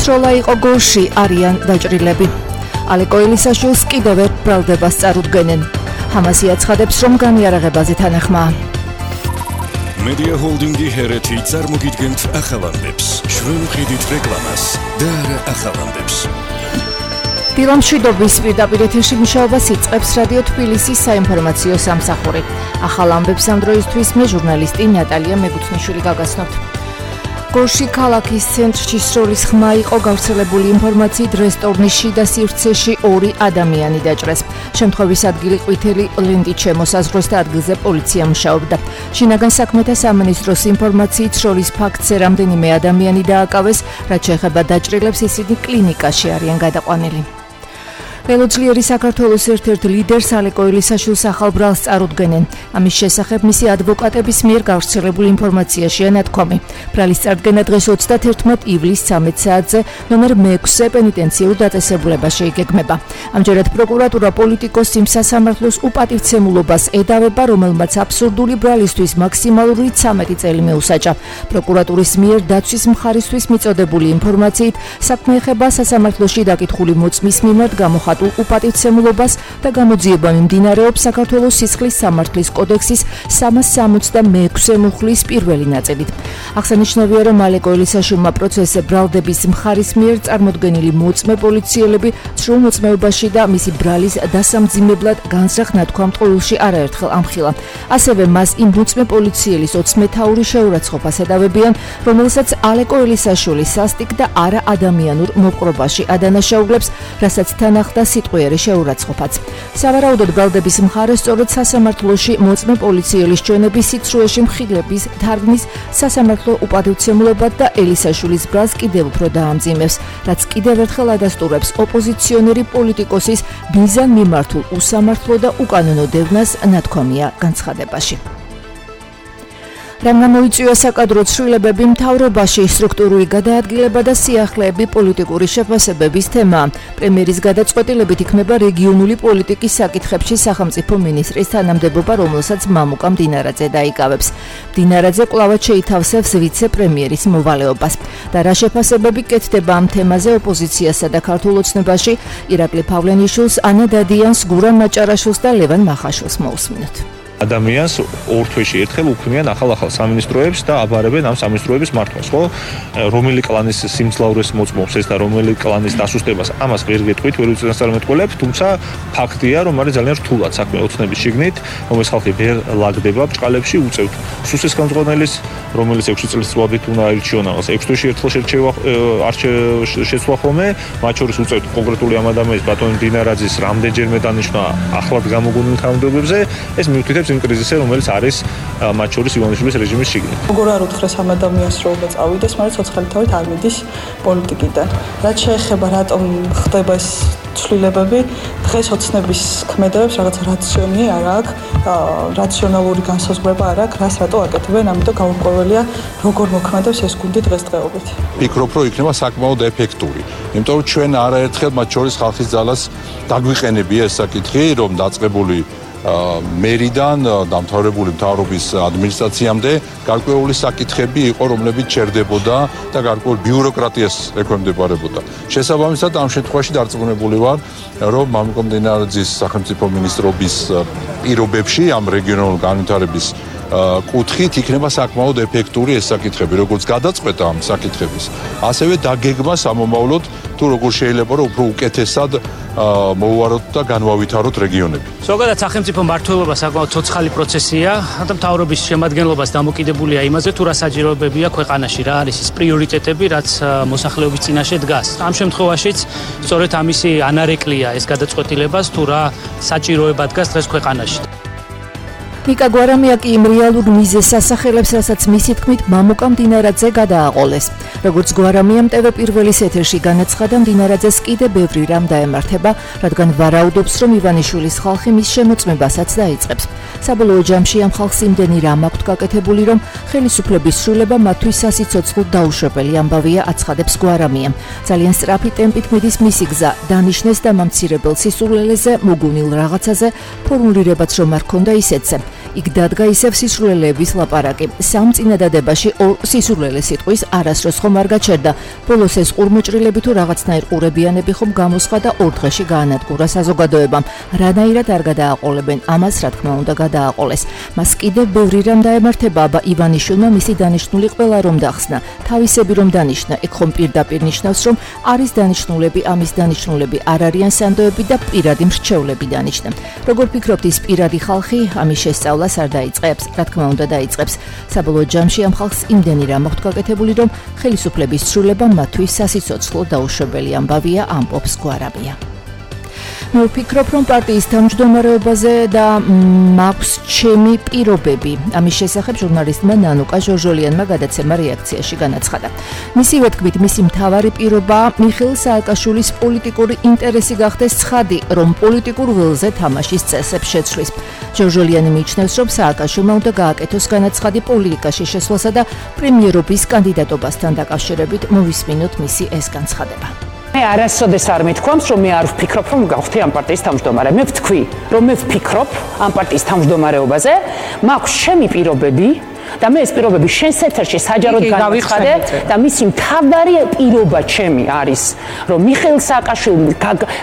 სროლა იყო გოლში, არიან დაჭრილები. ალეკო ელისაშვილს კიდევ ერთ ბრალდებას წარუდგენენ. ჰამასი აცხადებს, რომ განიარაღებაზე თანახმაა. Media Holdingi ჰერეთი წარმოგიდგენთ ახალამდებს. შვენუხიდით რეკლამას და არა ახალამდებს. დილამშვიდობის პირდაპირ ეთერში მუშაობას იწყებს რადიო თბილისის საინფორმაციო სამსახური. ახალამდებს ამ დროისთვის მე ჟურნალისტი ნატალია მეგუთნიშვილი გაგაცნობთ. გოლში ქალაქის ცენტრში სროლის ხმა იყო გავრცელებული ინფორმაციით რესტორნის შიდა სივრცეში 2 ადამიანი დაჭრეს. შემთხვევის ადგილი ყვითელი ლენტით შემოსაზღვრეს და ადგილზე პოლიცია მუშაობდა. შინაგან საქმეთა სამინისტროს ინფორმაციით სროლის ფაქტზე რამდენიმე ადამიანი დააკავეს, რაც შეეხება დაჭრილებს, ისინი კლინიკაში არიან გადაყვანილი. ველოძლიერი საქართველოს ერთ-ერთ ლიდერს ალეკო ელისაშვილს ახალ ბრალს წარუდგენენ. ამის შესახებ მისი ადვოკატების მიერ გავრცელებული ინფორმაციაშია ნათქვამი. ბრალის წარდგენა დღეს 31 ივლისს 13 საათზე ნომერ 6 პენიტენციურ დაწესებულებაში იგეგმება. ამჯერად პროკურატურა პოლიტიკოს იმ სასამართლოს უპატივცემულობას ედავება, რომელმაც აბსურდული ბრალისთვის მაქსიმალური 13 წელი მიუსაჯა. პროკურატურის მიერ დაცვის მხარისთვის მიწოდებული ინფორმაციით საქმე ეხება სასამართლოში დაკითხული მოწმის მიმართ გამოხატულ უპატივცემულობას და გამოძიება მიმდინარეობს საქართველოს სისხლის სამართლის კოდექსის 366 მუხლის პირველი ნაწილით. აღსანიშნავია, რომ ალეკო ელისაშვილმა პროცესზე ბრალდების მხარის მიერ წარმოდგენილი მოწმე პოლიციელები სრულ მოწმეობაში და მისი ბრალის დასამძიმებლად განსახ ნათქვამ ტყუილში არაერთხელ ამხილა. ასევე მას იმ მოწმე პოლიციელის 20 მეთაური შეურაცხყოფას ედავებიან, რომელსაც ალეკო ელისაშვილი სასტიკ და არა ადამიანურ მოპყრობაში ადანაშაულებს, რასაც თან ახლდა სიტყვიერი შეურაცხყოფაც. სავარაუდოდ ბრალდების მხარე სწორედ სასამართლოში მოწმე პოლიციელის ჩვენების სიცრუეში მხილების თარგმნის სასამართლო უპატივცემულებად და ელისაშვილის ბრალს კიდევ უფრო დაამძიმებს, რაც კიდევ ერთხელ ადასტურებს ოპოზიციონერი პოლიტიკოსის მიზანმიმართულ უსამართლო და უკანონო დევნას, ნათქვამია განცხადებაში. რამ გამოიწვია საკადრო ცვლილებები მთავრობაში, სტრუქტურული გადაადგილება და სიახლეები პოლიტიკური შეფასებების თემა. პრემიერის გადაწყვეტილებით იქნება რეგიონული პოლიტიკის საკითხებში სახელმწიფო მინისტრის თანამდებობა, რომელსაც მამუკა მდინარაძე დაიკავებს. მდინარაძე კვლავაც შეითავსებს ვიცე-პრემიერის მოვალეობას. და რა შეფასებები კეთდება ამ თემაზე ოპოზიციასა და ქართულ ოცნებაში, ირაკლი ფავლენიშვილს, ანა დადიანს, გურამ მაჭარაშვილს და ლევან მახაშვილს მოусმინოთ. ადამიანს ორ თვეში ერთხელ უქმნიან ახალ-ახალ სამინისტროებს და აბარებენ ამ სამინისტროების მართვას, ხო? რომელი კლანის სიმძლავრეს მოწმობს ეს და რომელი კლანის დასუსტებას, ამას ვერ გეტყვით, ვერ უწინასწარმეტყველებ, თუმცა ფაქტია, რომ არის ძალიან რთულად საქმე ოცნების შიგნით, რომელიც ხალხი ვერ ლაგდება ბჭყალებში, უწევთ სუსის ხელმძღვანელის, რომელიც 6 წლის ვადით უნდა აირჩიონ, 6 თვეში ერთხელ შეცვლა ხოლმე, მათ შორის უწევთ კონკრეტული ამ ადამიანის ბატონ დინარაძის რამდენჯერმე დანიშვნა ახლად გამოგონილ თანამდებობებზე, ეს მიუთითებს იმ კრიზისზე, რომელიც არის მათ შორის ივანიშვილის რეჟიმის შიგნით. როგორ არ უთხრეს ამ ადამიანს რომ წავიდეს, მაგრამ ცოცხალი თავით არ მიდის პოლიტიკიდან. რაც შეეხება რატომ ხდება ეს ცვლილებები, დღეს ოცნების ქმედებებს რაღაც რაციონი არ აქვს, რაციონალური განსაზღვრება არ აქვს, რას რატო აკეთებენ, ამიტომ გაურკვეველია როგორ მოქმედებს ეს გუნდი დღესდღეობით. ვფიქრობ, რომ იქნება საკმაოდ ეფექტური. იმიტომ რომ ჩვენ არაერთხელ მათ შორის ხალხის ძალას დაგვიყენებია ეს საკითხი, რომ დაწყებული მერიდან დამთავრებული მთავრობის ადმინისტრაციამდე გარკვეული საკითხები იყო, რომლებიც ჩერდებოდა და გარკვეულ ბიუროკრატიას ექვემდებარებოდა. შესაბამისად, ამ შემთხვევაში დარწმუნებული ვარ, რომ მამუკა მდინარაძის სახელმწიფო მინისტრობის პირობებში ამ რეგიონალური განვითარების კუთხით იქნება საკმაოდ ეფექტური ეს საკითხები, როგორც გადაწყვეტა ამ საკითხების, ასევე დაგეგმა სამომავლოდ თუ როგორ შეიძლება რომ უფრო უკეთესად მოვუაროთ და განვავითაროთ რეგიონები. ზოგადად სახელმწიფო მმართველობა საკმაოდ ცოცხალი პროცესია და მთავრობის შემადგენლობას დამოკიდებულია იმაზე, თუ რა საჭიროებებია ქვეყანაში, რა არის ის პრიორიტეტები, რაც მოსახლეობის წინაშე დგას. ამ შემთხვევაშიც სწორედ ამისი ანარეკლია ეს გადაწყვეტილებას, თუ რა საჭიროება დგას დღეს ქვეყანაში. ნიკა გვარამია კი იმ რეალურ მიზეზს ასახელებს, რასაც მისი თქმით მამუკა მდინარაძე გადააყოლეს. როგორც გვარამიამ TV პირველის ეთერში განაცხადა, მდინარაძეს კიდე ბევრი რამ დაემართება, რადგან ვარაუდობს, რომ ივანიშვილის ხალხი მის შემოწმებასაც დაიწყებს. საბოლოო ჯამში ამ ხალხს იმდენი რამ აქვთ გაკეთებული, რომ ხელისუფლების სრულება მათთვის სასიცოცხლოდ დაუშვებელი ამბავია, აცხადებს გვარამია. ძალიან სწრაფი ტემპით მიდის მისი გზა, დანიშნეს და მამცირებელ სისულელეზე, მოგონილ რაღაცაზე, ფორმულირებაც რომ არ ქონდა ისეთზე. იქ დადგა ისევ სისულელეების ლაპარაკი. სამ წინადადებაში ორ სისულელე სიტყვის არასდროს ხომ არ გაჩერდა. ბოლოს ეს ყურმოჭრილები თუ რაღაცნაირ ყურებიანები ხომ გამოსხა და 4 დღეში გაანადგურა საზოგადოებამ. რანაირად არ გადააყოლებენ, ამას რა თქმა უნდა გადააყოლეს. მას კიდევ ბევრი რამ დაემართება აბა ივანიშვილმა მისი დანიშნული ყველა რომ დახსნა. თავისები რომ დანიშნა, ეგ ხომ პირდაპირ ნიშნავს რომ არის დანიშნულები, ამის დანიშნულები არ არიან სანდოები და პირადი მრჩევლები დანიშნა. Როგორ ფიქრობთ, ის პირადი ხალხი ამის შესწავლას არ დაიწყებს? რა თქმა უნდა დაიწყებს. საბოლოო ჯამში ამ ხალხს იმდენი რამ აქვთ გაკეთებული, რომ ხელისუფლების ცვლილება მათთვის სასიცოცხლო დაუშვებელი ამბავია, ამბობს გვარაბია. მე ვფიქრობ, რომ პარტიის თავმჯდომარეობაზე და მაქვს ჩემი პირობები. ამის შესახებ ჟურნალისტმა ნანუკა ჟორჟოლიანმა გადაცემა რეაქციაში განაცხადა. მისივე თქმით, მისი მთავარი პირობა მიხეილ სააკაშვილის პოლიტიკური ინტერესი გახდეს ცხადი, რომ პოლიტიკურ ველზე თამაშის წესებს შეცვლის. ჟორჟოლიანი მიიჩნევს, რომ სააკაშვილმა უნდა გააკეთოს განაცხადი პოლიტიკაში შესვლასა და პრემიერობის კანდიდატობასთან დაკავშირებით. მოვისმინოთ მისი ეს განცხადება. მე არასოდეს არ მithქვამს, რომ მე არ ვფიქრობ, რომ გავხდი ამ პარტიის თავმჯდომარე. მე ვთქვი, რომ მე ვფიქრობ ამ პარტიის თავმჯდომარეობაზე, მაქვს ჩემი პირობები და მე ეს პირობები შენს ეთერში საჯაროდ განვიხადე და მისი მთავარი პირობა ჩემი არის, რომ მიხეილ სააკაშვილი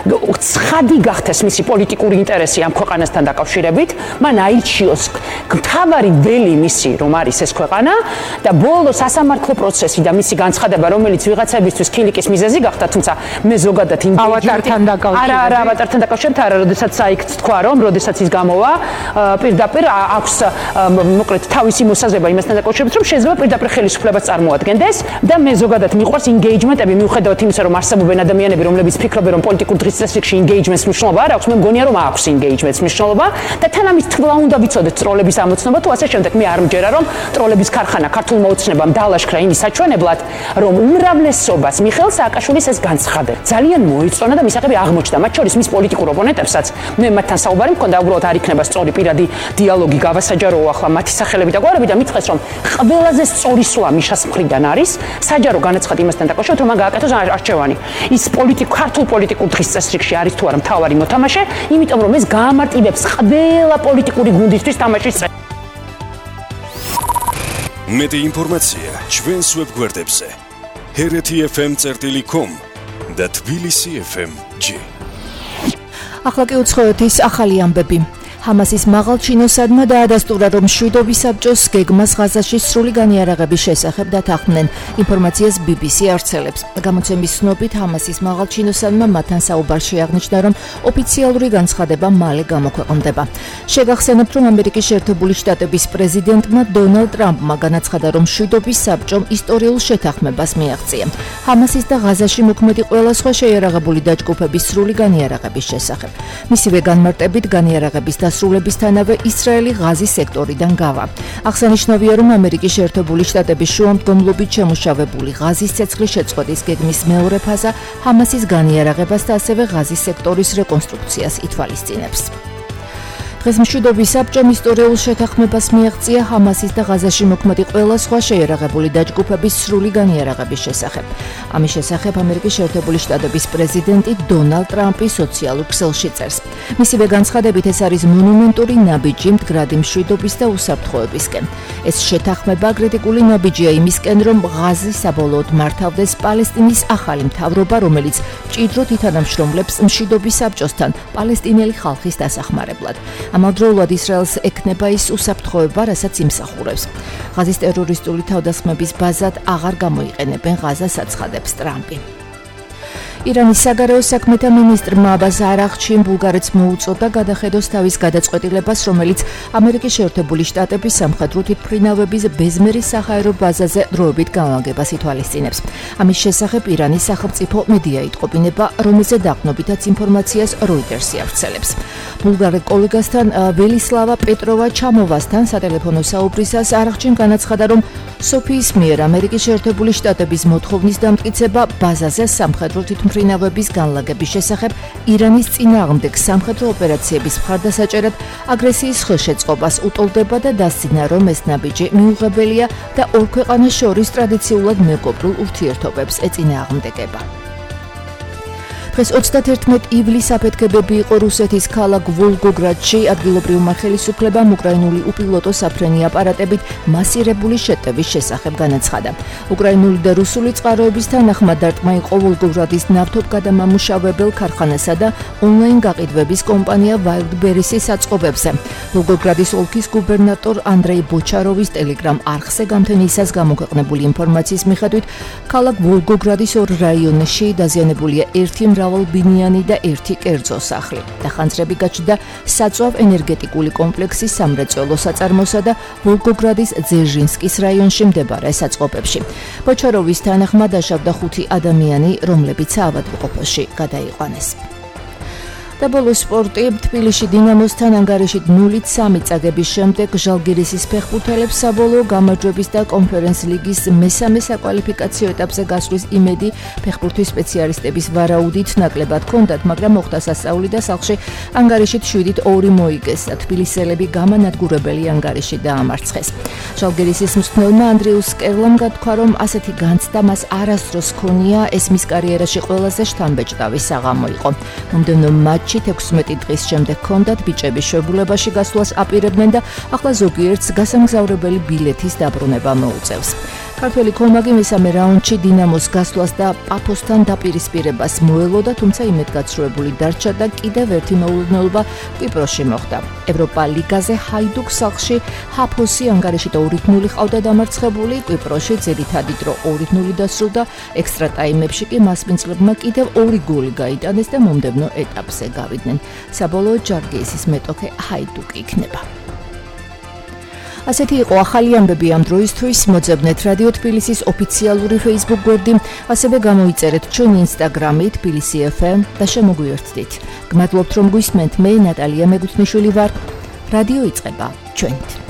ცხადი გახდეს მისი პოლიტიკური ინტერესი ამ ქვეყანასთან დაკავშირებით, მან აირჩიოს მთავარი ველი მისი, რომ არის ეს ქვეყანა და ბოლო სასამართლო პროცესი და მისი განცხადება, რომელიც ვიღაცებისთვის ქილიკის მიზეზი გახდა, თუმცა მე ზოგადად ავატართან დაკავშირებით არა, ავატართან დაკავშირებით არა, როდესაც საიქ თქვა, რომ როდესაც ის გამოვა, პირდაპირ აქვს მოკლედ თავისი მოსაზრება იმასთან დაკავშირებით, რომ შეიძლება პირდაპირ ხელისუფლებას წარმოადგენდეს და მე ზოგადად მიყვარს ინგეიჯმენტები, მიუხედავად იმისა, რომ არსებობენ ადამიანები, რომლებიც ფიქრობენ, რომ პოლიტიკურ დღესდღეში ინგეიჯმენტს მნიშვნელობა არ აქვს, მე მგონია, რომ აქვს ინგეიჯმენტს მნიშვნელობა და თან ამის თქმა უნდა ვიცოდეთ ტროლების ამოცნობა თუ ასე შემდეგ. მე არ მჯერა, რომ ტროლების ქარხანა ქართულმა ოცნებამ დაალაშქრა იმის საჩვენებლად, რომ უმრავლესობას მიხეილ სააკაშვილის ეს განცხადა ძალიან მოიწონა და მისაღები აღმოჩნდა, მათ შორის მის პოლიტიკურ ოპონენტებსაც. მე მათთან საუბარი მქონდა, უბრალოდ არ იქნება სწორი პირადი დიალოგი გავასაჯაროო ახლა მათი სახელები და გვარები და მითხრეს, რომ ყველაზე სწორი სვლა მიშას მხრიდან არის საჯარო განაცხადი იმასთან დაკავშირებით, რომ მან გააკეთოს არჩევანი. ის ქართულ პოლიტიკურ დღის წესრიგში არის თუ არა მთავარი მოთამაშე, იმიტომ რომ ეს გაამარტივებს ყველა პოლიტიკური გუნდისთვის თამაშის წესს. მეტი ინფორმაცია ჩვენს ვებგვერდებზე hereti.fm.com და tbilisi.fm.g. ახლა კი უცხოეთის ახალი ამბები. ჰამასის მაღალჩინოსადმა დაადასტურა, რომ მშვიდობის საბჭოს გეგმას ღაზაში სრული განიარაღების შესახებ დათანხმდნენ. ინფორმაციას BBC ავრცელებს. გამოცემის ცნობით, ჰამასის მაღალჩინოსადმა მათთან საუბარში აღნიშნა, რომ ოფიციალური განცხადება მალე გამოქვეყნდება. შეგახსენებთ, რომ ამერიკის შეერთებული შტატების პრეზიდენტმა დონალდ ტრამპმა განაცხადა, რომ მშვიდობის საბჭომ ისტორიულ შეთანხმებას მიაღწია. ჰამასის და ღაზაში მოქმედი ყველა სხვა შეიარაღებული დაჯგუფების სრული განიარაღების შესახებ. მისივე განმარტებით განიარაღების დასრულებისთანავე ისრაელი ღაზის სექტორიდან გავა. აღსანიშნავია, რომ ამერიკის შეერთებული შტატების შუამდგომლობით შემუშავებული ღაზის ცეცხლის შეწყვეტის გეგმის მეორე ფაზა ჰამასის განიარაღებას და ასევე ღაზის სექტორის რეკონსტრუქციას ითვალისწინებს. დღეს მშვიდობის საბჭომ ისტორიულ შეთანხმებას მიაღწია ჰამასის და ღაზაში მოქმედი ყველა სხვა შეიარაღებული დაჯგუფების სრული განიარაღების შესახებ. ამის შესახებ ამერიკის შეერთებული შტატების პრეზიდენტი დონალდ ტრამპი სოციალურ ქსელში წერს. მისივე განცხადებით, ეს არის მონუმენტური ნაბიჯი მდგრადი მშვიდობის და უსაფრთხოებისკენ. ეს შეთანხმება კრიტიკული ნაბიჯია იმისკენ, რომ ღაზი საბოლოოდ მართავდეს პალესტინის ახალი მთავრობა, რომელიც მჭიდროდ ითანამშრომლებს მშვიდობის საბჭოსთან პალესტინელი ხალხის დასახმარებლად. ამავდროულად ისრაელს ექნება ის უსაფრთხოება, რასაც იმსახურებს. ღაზის ტერორისტული თავდასხმების ბაზად აღარ გამოიყენებენ ღაზას, აცხადებს ტრამპი. ირანის საგარეო საქმეთა მინისტრმა აბას არაღჩიმ ბულგარეთს მოუწოდა გადახედოს თავის გადაწყვეტილებას, რომელიც ამერიკის შეერთებული შტატების სამხედრო თვითმფრინავების ბეზმერის საჰაერო ბაზაზე დროებით განლაგებას ითვალისწინებს. ამის შესახებ ირანის სახელმწიფო მედია იტყობინება, რომელზე დაყნობითაც ინფორმაციას როიტერსი ავრცელებს. ბულგარ კოლეგასთან ველისლავა პეტროვა ჩამოვასთან სატელეფონო საუბრისას არაღჩიმ განაცხადა, რომ სოფიის მიერ ამერიკის შეერთებული შტატების მოთხოვნის დამტკიცება ბაზაზე სამხედრო თვითმფრინავების განლაგების შესახებ ირანის წინააღმდეგ სამხედრო ოპერაციების მხარდასაჭერად აგრესიის ხელშეწყობას უტოლდება და დასძინა, რომ ეს ნაბიჯი მიუღებელია და ორ ქვეყანას შორის ტრადიციულად მეგობრულ ურთიერთობებს ეწინააღმდეგება. დღეს 31 ივლისს აფეთქებები იყო რუსეთის ქალაქ ვოლგოგრადში ადგილობრივმა ხელისუფლებამ უკრაინული უპილოტო საფრენი აპარატებით მასირებული შეტევის შესახებ განაცხადა. უკრაინული და რუსული წყაროების თანახმად დარტყმა იყო ვოლგოგრადის ნავთობგადამამუშავებელ ქარხანასა და ონლაინ გაყიდვების კომპანია Wildberries-ის საწყობებზე. ვოლგოგრადის ოლქის გუბერნატორ ანდრეი ბოჩაროვის ტელეგრამ არხზე გამთენისას გამოქვეყნებული ინფორმაციის მიხედვით ქალაქ ვოლგოგრადის ორ რაიონში დაზიანებულია ერთი მრავალბინიანი და ერთი კერძო სახლი. დახანძრები გაჩნდა საწვავ ენერგეტიკული კომპლექსის სამრეწველო საწარმოსა და ვოლგოგრადის ძეჟინსკის რაიონში მდებარე საწყობებში. ბოჩაროვის თანახმად დაშავდა 5 ადამიანი, რომლებიც ავადმყოფოში გადაიყვანეს. და ბოლო სპორტი თბილისში დინამოსთან ანგარიშით 0-3 წაგების შემდეგ ჟალგირისის ფეხბურთელებს საბოლოო გამარჯვების და კონფერენს ლიგის მესამე საკვალიფიკაციო ეტაპზე გასვლის იმედი ფეხბურთის სპეციალისტების ვარაუდით ნაკლებად ჰქონდათ, მაგრამ მოხდა სასწაული და სახლში ანგარიშით 7-2 მოიგეს. თბილისელები გამანადგურებელი ანგარიში დაამარცხეს. ჟალგირისის მსმენელმა ანდრიუს კერლამ გათქვა, რომ ასეთი განცდა მას არასდროს ჰქონია, ეს მის კარიერაში ყველაზე შთამბეჭდავი საღამო იყო. მომდევნო მატჩში 16 დღის შემდეგ ჰქონდათ ბიჭების შეებულებაში გასვლას აპირებდნენ და ახლა ზოგიერთს გასამგზავრებელი ბილეთის დაბრუნება მოუწევს. ქართველი კომაგი მესამე რაუნდში დინამოს გასვლას და პაფოსთან დაპირისპირებას მოელოდა, თუმცა იმედგაცრუებული დარჩა და კიდევ ერთი მოულოდნელობა კვიპროსში მოხდა. ევროპა ლიგაზე ჰაიდუქ სახლში ჰაფოსი ანგარიშით 2-0 ყავდა დამარცხებული, კვიპროსში ძირითადი დრო 2-0 დასრულდა, ექსტრა ტაიმებში კი მასპინძლებმა კიდევ 2 გოლი გაიტანეს და მომდევნო ეტაპზე გავიდნენ. საბოლოოდ ჟალგირისის მეტოქე ჰაიდუკი იქნება. ასეთი იყო ახალი ამბები ამ დროისთვის. მოძებნეთ რადიო თბილისის ოფიციალური Facebook გვერდი, ასევე გამოიწერეთ ჩვენი Instagram-ით თბილისი FM და შემოგვიერთდით. გმადლობთ რომ გვისმენთ. მე ნატალია მეგუთნიშვილი ვარ. რადიო იწყება ჩვენით.